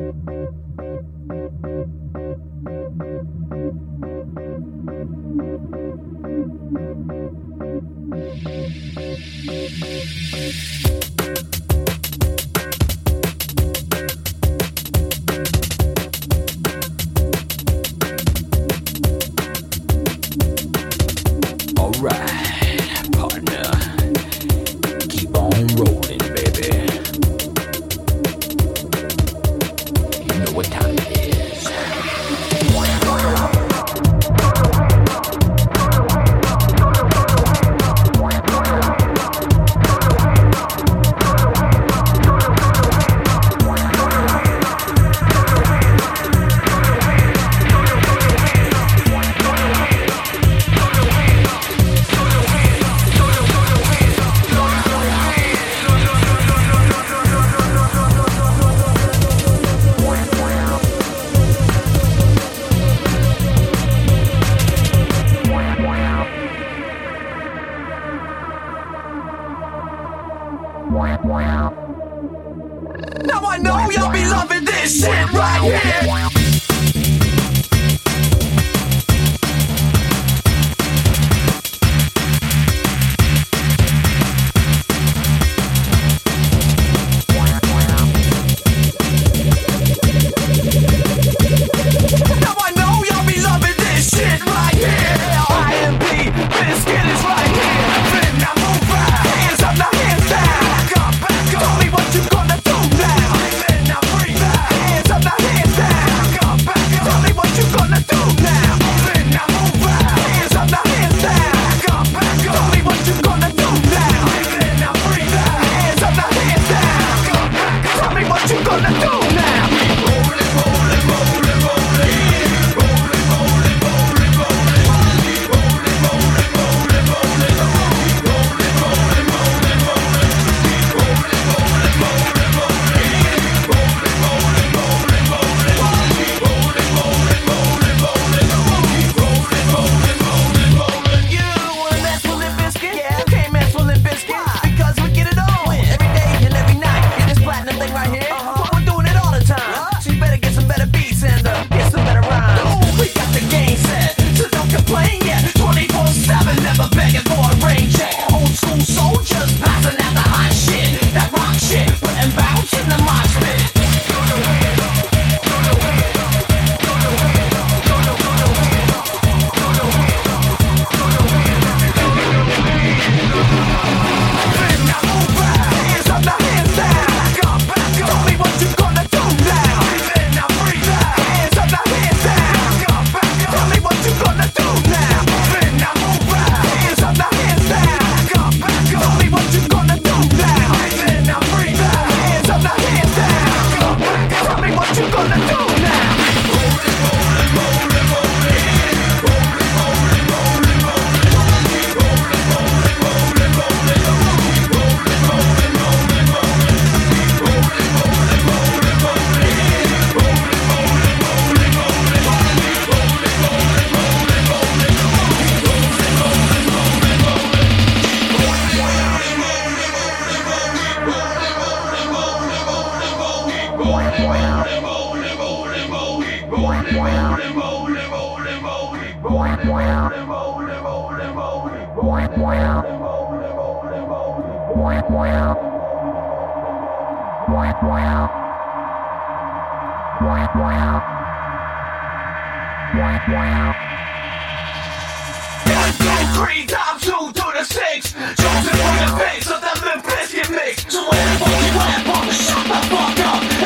Alright, partner. Keep on rolling, baby. You know what time it is. Now I know y'all be loving this shit right here. Now I know y'all be loving this shit right here. IMP, Biscuit is right here. Then now move right, hands up, now hands down. Back up, tell me what you gonna do now. Then now breathe out, hands up, now hands down. Back up, tell me what you gonna do now. Then now move right, hands up, now hands down. Back up, tell me what you gonna do now. Then now breathe out, hands up, now hands down. Back up, tell me what you gonna do now. Rolling, rolling, rolling, rolling. One, two, three, times 2 to the 6. Chosen from the face of that Limp Bizkit mix. So when the fuck you at, shut the fuck up.